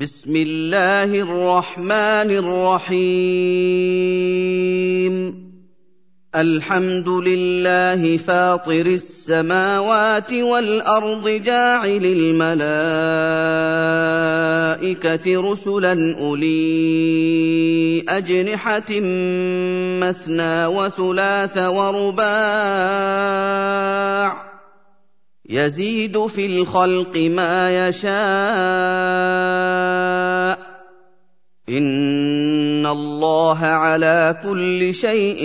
بسم الله الرحمن الرحيم الحمد لله فاطر السماوات والأرض جاعل الملائكة رسلا أولي أجنحة مثنى وثلاث ورباع يزيد في الخلق ما يشاء إن الله على كل شيء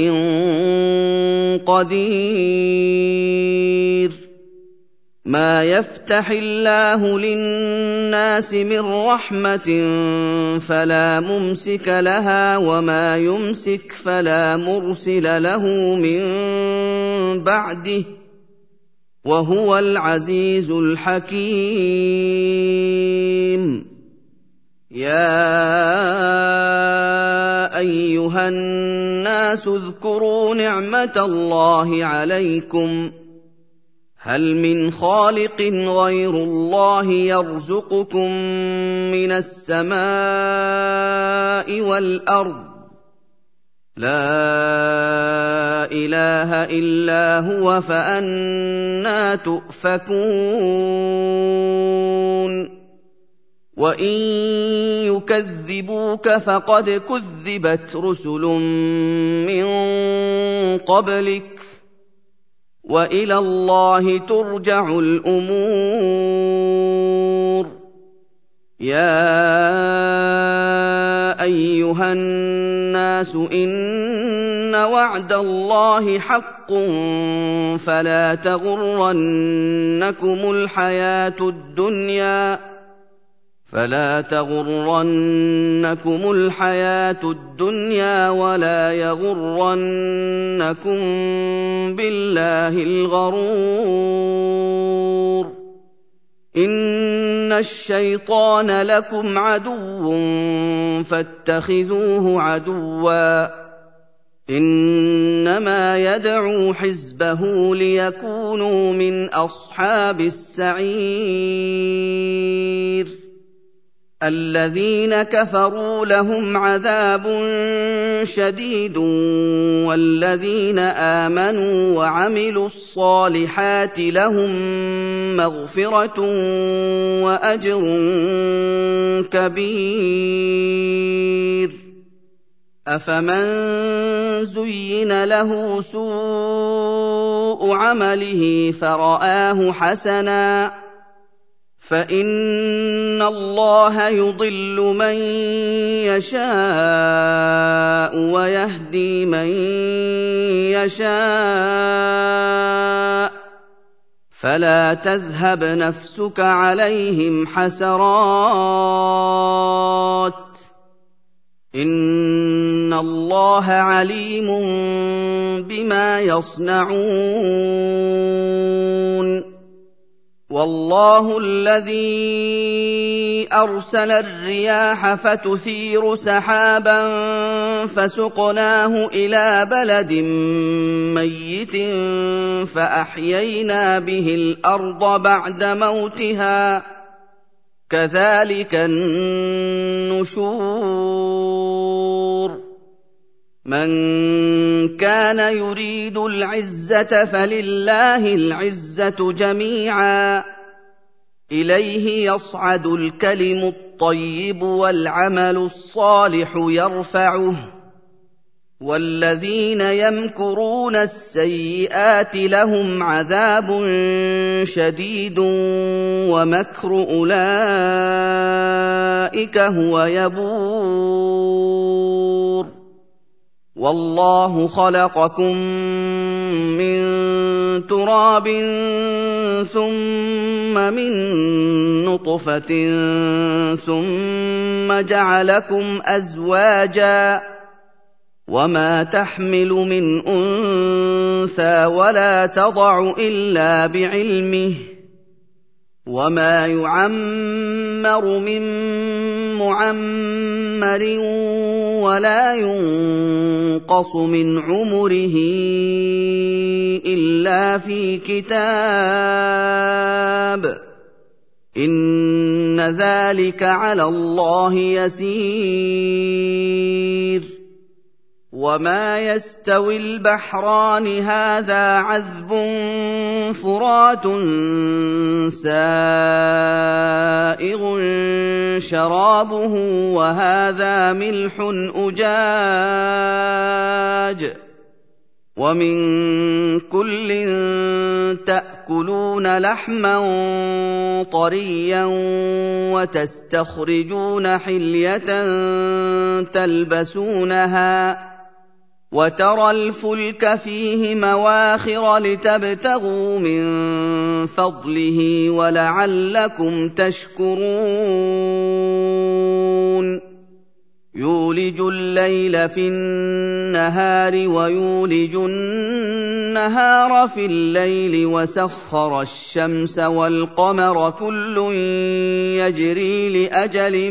قدير ما يفتح الله للناس من رحمة فلا ممسك لها وما يمسك فلا مرسل له من بعده وهو العزيز الحكيم يا أيها الناس اذكروا نعمة الله عليكم هل من خالق غير الله يرزقكم من السماء والأرض لا إله إلا هو فأنى تؤفكون وإن يكذبوك فقد كذبت رسل من قبلك وإلى الله ترجع الأمور يا أيها الناس إن وعد الله حق فلا تغرنكم الحياة الدنيا ولا يغرنكم بالله الغرور إن الشيطان لكم عدو فاتخذوه عدوا إنما يدعو حزبه ليكونوا من أصحاب السعير الذين كفروا لهم عذاب شديد والذين آمنوا وعملوا الصالحات لهم مغفرة وأجر كبير أفمن زين له سوء عمله فرآه حسنا فإن الله يضل من يشاء ويهدي من يشاء فلا تذهب نفسك عليهم حسرات إن الله عليم بما يصنعون والله الذي أرسل الرياح فتثير سحابا فسقناه إلى بلد ميت فأحيينا به الأرض بعد موتها كذلك النشور من كان يريد العزة فلله العزة جميعا إليه يصعد الكلم الطيب والعمل الصالح يرفعه والذين يمكرون السيئات لهم عذاب شديد ومكر أولئك هو يبور والله خلقكم من تراب ثم من نطفة ثم جعلكم أزواجا وما تحمل من أنثى ولا تضع إلا بعلمه وما يعمر من معمر ولا ينقص من عمره إلا في كتاب إِنَّ ذَلِكَ عَلَى اللَّهِ يَسِيرٌ وَمَا يَسْتَوِي الْبَحْرَانِ هَٰذَا عَذْبٌ فُرَاتٌ سَائِغٌ شَرَابُهُ وَهَٰذَا مِلْحٌ أُجَاجٌ وَمِن كُلٍّ تَأْكُلُونَ لَحْمًا طَرِيًّا وَتَسْتَخْرِجُونَ حِلْيَةً تَلْبَسُونَهَا وَتَرَى الْفُلْكَ فِيهِ مَوَاخِرَ لِتَبْتَغُوا مِن فَضْلِهِ وَلَعَلَّكُمْ تَشْكُرُونَ يُولِجُ اللَّيْلَ فِي النَّهَارِ وَيُولِجُ النَّهَارَ فِي اللَّيْلِ وَسَخَّرَ الشَّمْسَ وَالْقَمَرَ كُلٌّ يَجْرِي لِأَجَلٍ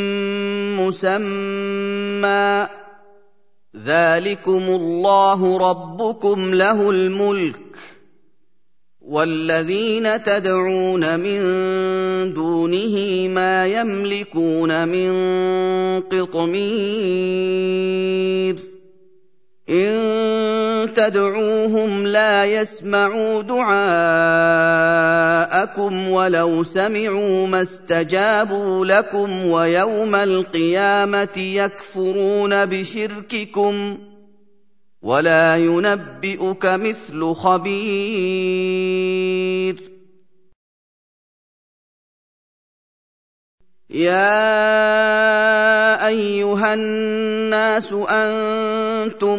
مُّسَمًّى ۚ ذَٰلِكُمُ اللَّهُ رَبُّكُمْ لَهُ الْمُلْكُ ۚ وَالَّذِينَ تَدْعُونَ مِن دُونِهِ مَا يَمْلِكُونَ مِن قِطْمِيرٍ إِن تَدْعُوهُمْ لَا يَسْمَعُوا دُعَاءَكُمْ وَلَوْ سَمِعُوا مَا اسْتَجَابُوا لَكُمْ وَيَوْمَ الْقِيَامَةِ يَكْفُرُونَ بِشِرْكِكُمْ ۚ وَلَا يُنَبِّئُكَ مِثْلُ خَبِيرٍ يَا أَيُّهَا النَّاسُ أَنتُمُ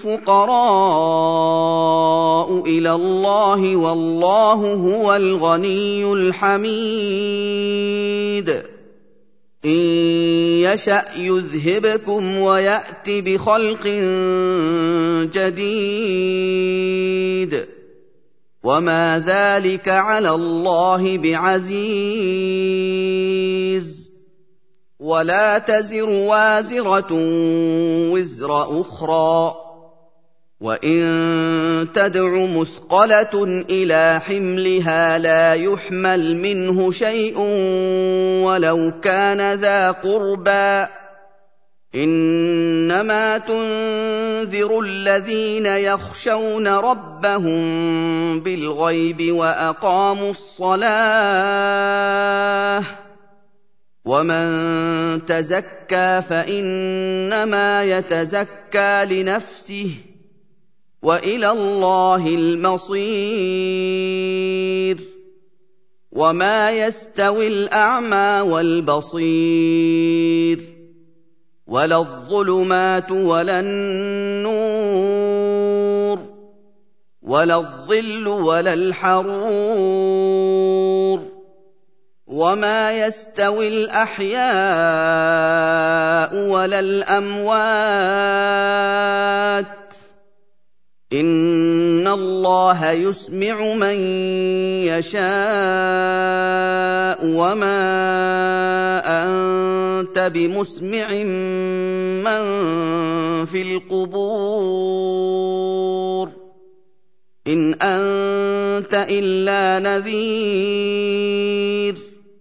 الْفُقَرَاءُ إِلَى اللَّهِ وَاللَّهُ هُوَ الْغَنِيُّ الْحَمِيدُ إِن يَشَأْ يُذْهِبْكُمْ وَيَأْتِ بِخَلْقٍ جَدِيدٍ وَمَا ذَلِكَ عَلَى اللَّهِ بِعَزِيزٍ وَلَا تَزِرُ وَازِرَةٌ وِزْرَ أُخْرَىٰ وَإِن تَدْعُ مُثْقَلَةٌ إِلَىٰ حِمْلِهَا لَا يُحْمَلْ مِنْهُ شَيْءٌ وَلَوْ كَانَ ذَا قُرْبَىٰ ۗ إِنَّمَا تُنذِرُ الَّذِينَ يَخْشَوْنَ رَبَّهُم بِالْغَيْبِ وَأَقَامُوا الصَّلَاةَ ۚ وَمَن تَزَكَّىٰ فَإِنَّمَا يَتَزَكَّىٰ لِنَفْسِهِ ۚ وَإِلَى اللَّهِ الْمَصِيرُ وَمَا يَسْتَوِي الْأَعْمَىٰ وَالْبَصِيرُ وَلَا الظُّلُمَاتُ وَلَا النُّورُ وَلَا الظِّلُّ وَلَا الْحَرُورُ وَمَا يَسْتَوِي الْأَحْيَاءُ وَلَا الْأَمْوَاتُ ۚ إِنَّ اللَّهَ يُسْمِعُ مَن يَشَاءُ وَمَا أَنتَ بِمُسْمِعٍ مَّن فِي الْقُبُورِ إِنْ أَنتَ إِلَّا نَذِيرٌ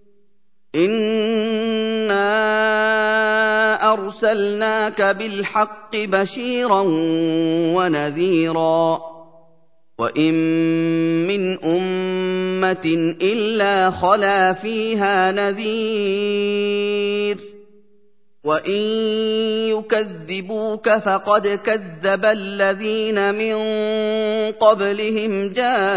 إِنَّا أَرْسَلْنَاكَ بِالْحَقِّ بَشِيرًا وَنَذِيرًا وَإِن مِّنْ أُمَّةٍ إِلَّا خَلَا فِيهَا نَذِيرٌ وَإِن يُكَذِّبُوكَ فَقَدْ كَذَّبَ الَّذِينَ مِن قَبْلِهِمْ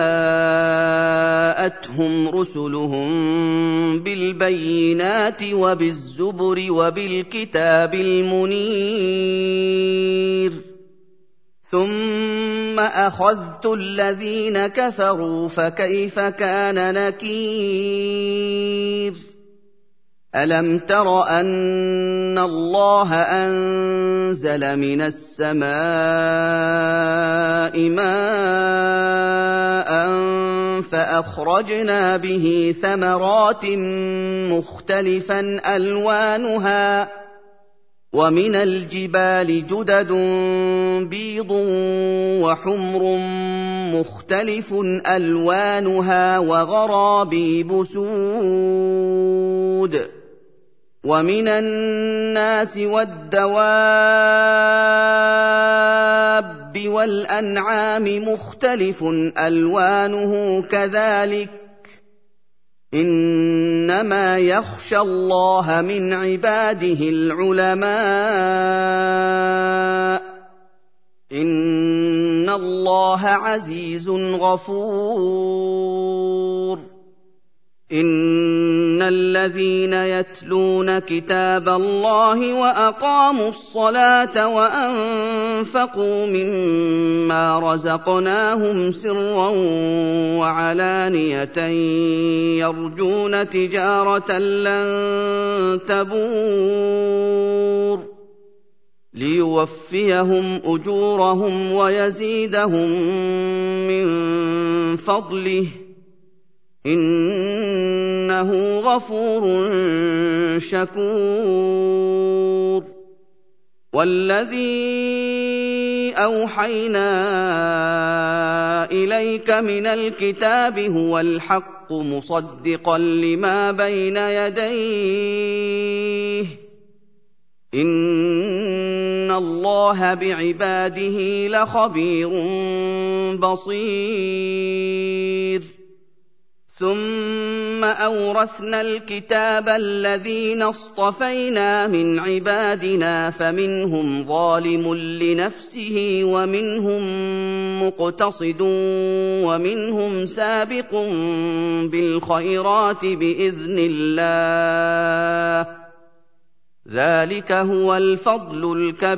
جَاءَتْهُمْ رُسُلُهُم بِالْبَيِّنَاتِ وَبِالزُّبُرِ وَبِالْكِتَابِ الْمُنِيرِ ثُمَّ أَخَذْتُ الَّذِينَ كَفَرُوا فَكَيْفَ كَانَ نَكِيرِ أَلَمْ تَرَ أَنَّ اللَّهَ أَنزَلَ مِنَ السَّمَاءِ مَاءً فَأَخْرَجْنَا بِهِ ثَمَرَاتٍ مُخْتَلِفًا أَلْوَانُهَا وَمِنَ الْجِبَالِ جُدَدٌ بِيضٌ وَحُمْرٌ مُّخْتَلِفٌ أَلْوَانُهَا وَغَرَابِيبُ سُودٌ وَمِنَ النَّاسِ وَالدَّوَابِّ وَالْأَنْعَامِ مُخْتَلِفٌ أَلْوَانُهُ كَذَٰلِكَ ۗ إِنَّمَا يَخْشَى اللَّهَ مِنْ عِبَادِهِ الْعُلَمَاءُ ۗ إِنَّ اللَّهَ عَزِيزٌ غَفُورٌ إِنَّ الَّذِينَ يَتْلُونَ كِتَابَ اللَّهِ وَأَقَامُوا الصَّلَاةَ وَأَنفَقُوا مِمَّا رَزَقْنَاهُمْ سِرًّا وَعَلَانِيَةً يَرْجُونَ تِجَارَةً لَّن تَبُورَ لِيُوَفِّيَهُمْ أُجُورَهُمْ وَيَزِيدَهُم مِّن فَضْلِهِ ۚ إِنَّهُ غَفُورٌ شَكُورٌ وَالَّذِي أَوْحَيْنَا إِلَيْكَ مِنَ الْكِتَابِ هُوَ الْحَقُّ مُصَدِّقًا لِّمَا بَيْنَ يَدَيْهِ ۗ إِنَّ اللَّهَ بِعِبَادِهِ لَخَبِيرٌ بَصِيرٌ ثُمَّ أَوْرَثْنَا الْكِتَابَ الَّذِينَ اصْطَفَيْنَا مِنْ عِبَادِنَا فَمِنْهُمْ ظَالِمٌ لِّنَفْسِهِ وَمِنْهُم مُّقْتَصِدٌ وَمِنْهُمْ سَابِقٌ بِالْخَيْرَاتِ بِإِذْنِ اللَّهِ ۚ ذَٰلِكَ هُوَ الْفَضْلُ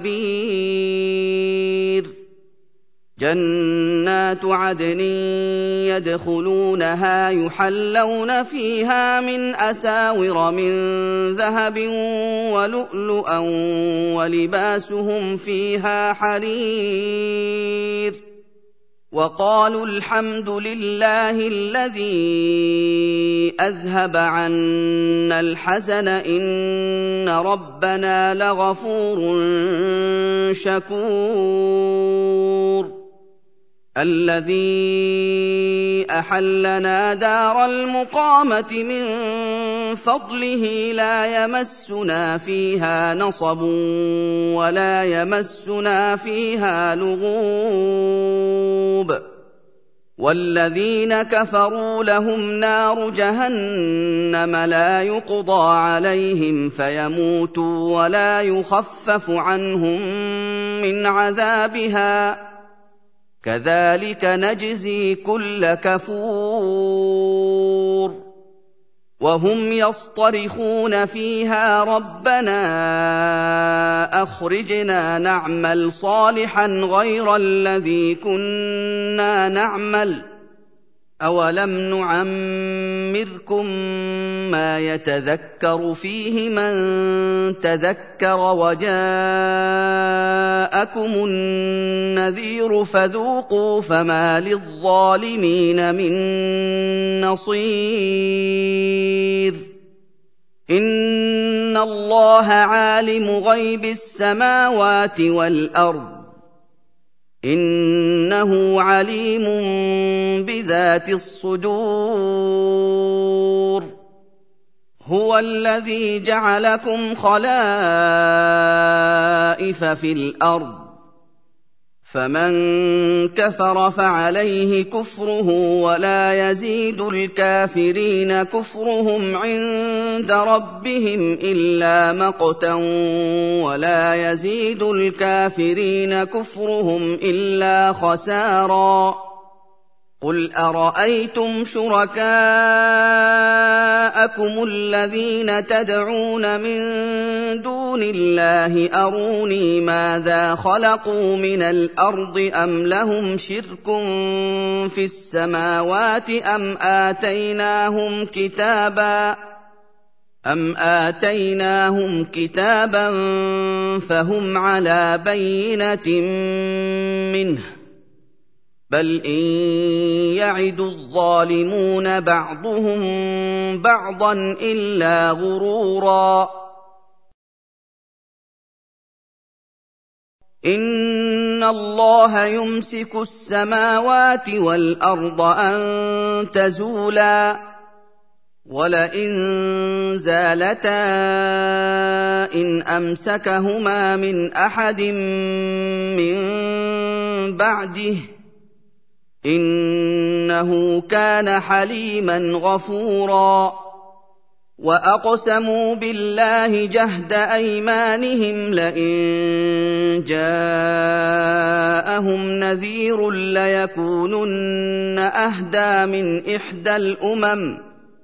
الْكَبِيرُ جَنَّاتُ عَدْنٍ يَدْخُلُونَهَا يُحَلَّوْنَ فِيهَا مِنْ أَسَاوِرَ مِن ذَهَبٍ وَلُؤْلُؤًا وَلِبَاسُهُمْ فِيهَا حَرِيرٌ وَقَالُوا الْحَمْدُ لِلَّهِ الَّذِي أَذْهَبَ عَنَّا الْحَزَنَ إِنَّ رَبَّنَا لَغَفُورٌ شَكُورٌ الَّذِي أَحَلَّنَا دَارَ الْمُقَامَةِ مِن فَضْلِهِ لَا يَمَسُّنَا فِيهَا نَصَبٌ وَلَا يَمَسُّنَا فِيهَا لُغُوبٌ وَالَّذِينَ كَفَرُوا لَهُمْ نَارُ جَهَنَّمَ لَا يُقْضَىٰ عَلَيْهِمْ فَيَمُوتُوا وَلَا يُخَفَّفُ عَنْهُم مِّنْ عَذَابِهَا ۚ كَذَٰلِكَ نَجْزِي كُلَّ كَفُورٍ وَهُمْ يَصْطَرِخُونَ فِيهَا رَبَّنَا أَخْرِجْنَا نَعْمَلْ صَالِحًا غَيْرَ الَّذِي كُنَّا نَعْمَلُ ۚ أَوَلَمْ نُعَمِّرْكُم مَّا يَتَذَكَّرُ فِيهِ مَن تَذَكَّرَ وَجَاءَكُمُ النَّذِيرُ فَذُوقُوا فَمَا لِلظَّالِمِينَ مِن نَّصِيرٍ إِنَّ اللَّهَ عَالِمُ غَيْبِ السَّمَاوَاتِ وَالْأَرْضِ ۚ إِنَّهُ عَلِيمٌ بِذَاتِ الصُّدُورِ هُوَ الَّذِي جَعَلَكُمْ خَلَائِفَ فِي الْأَرْضِ ۚ فَمَن كَفَرَ فَعَلَيْهِ كُفْرُهُ وَلَا يَزِيدُ الْكَافِرِينَ كُفْرُهُمْ عِندَ رَبِّهِمْ إِلَّا مَقْتًا وَلَا يَزِيدُ الْكَافِرِينَ كُفْرُهُمْ إِلَّا خَسَارًا قُلْ أَرَأَيْتُمْ شُرَكَاءَكُمُ الَّذِينَ تَدْعُونَ مِن دُونِ اللَّهِ أَرُونِي مَاذَا خَلَقُوا مِنَ الْأَرْضِ أَمْ لَهُمْ شِرْكٌ فِي السَّمَاوَاتِ أَمْ آتَيْنَاهُمْ كِتَابًا فَهُمْ عَلَىٰ بَيِّنَةٍ مِّنْهُ ۚ بَلْ إِن يَعِدُ الظَّالِمُونَ بَعْضُهُم بَعْضًا إِلَّا غُرُورًا إِنَّ اللَّهَ يُمْسِكُ السَّمَاوَاتِ وَالْأَرْضَ أَن تَزُولَا وَلَئِن زَالَتَا إِنْ أَمْسَكَهُمَا مِنْ أَحَدٍ مِّن بَعْدِهِ ۚ إِنَّهُ كَانَ حَلِيمًا غَفُورًا وَأَقْسَمُوا بِاللَّهِ جَهْدَ أَيْمَانِهِمْ لَئِن جَاءَهُمْ نَذِيرٌ لَّيَكُونُنَّ أَهْدَىٰ مِنْ إِحْدَى الْأُمَمِ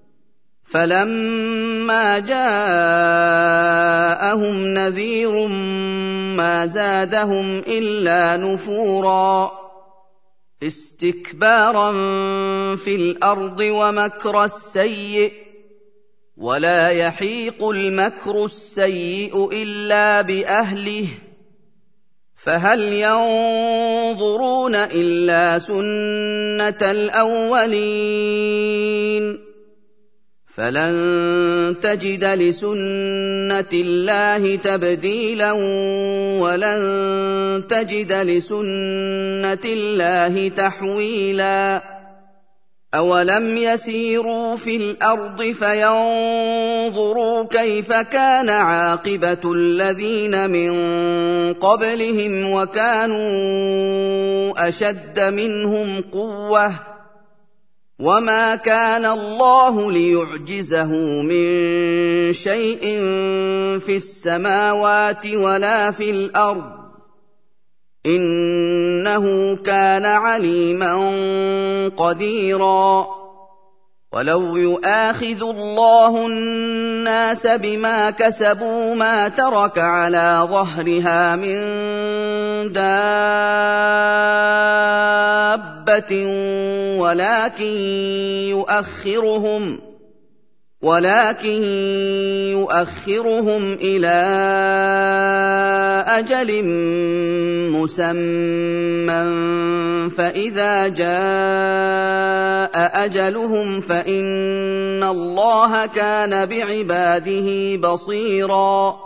فَلَمَّا جَاءَهُمْ نَذِيرٌ مَّا زَادَهُمْ إِلَّا نُفُورًا اسْتِكْبَارًا فِي الْأَرْضِ وَمَكْرَ السَّيِّئِ ۚ وَلَا يَحِيقُ الْمَكْرُ السَّيِّئُ إِلَّا بِأَهْلِهِ ۚ فَهَلْ يَنظُرُونَ إِلَّا سُنَّتَ الْأَوَّلِينَ فَلَن تَجِدَ لِسُنَّةِ اللَّهِ تَبْدِيلًا وَلَن تَجِدَ لِسُنَّةِ اللَّهِ تَحْوِيلًا أَوَلَمْ يَسِيرُوا فِي الْأَرْضِ فَيَنظُرُوا كَيْفَ كَانَ عَاقِبَةُ الَّذِينَ مِن قَبْلِهِمْ وَكَانُوا أَشَدَّ مِنْهُمْ قُوَّةً ۚ وَمَا كَانَ اللَّهُ لِيُعْجِزَهُ مِن شَيْءٍ فِي السَّمَاوَاتِ وَلَا فِي الْأَرْضِ ۚ إِنَّهُ كَانَ عَلِيمًا قَدِيرًا وَلَوْ يُؤَاخِذُ اللَّهُ النَّاسَ بِمَا كَسَبُوا مَا تَرَكَ عَلَىٰ ظَهْرِهَا مِن دَابَّةٍ وَلَٰكِن يُؤَخِّرُهُمْ إِلَىٰ أَجَلٍ مُّسَمًّى ۖ فَإِذَا جَاءَ أَجَلُهُمْ فَإِنَّ اللَّهَ كَانَ بِعِبَادِهِ بَصِيرًا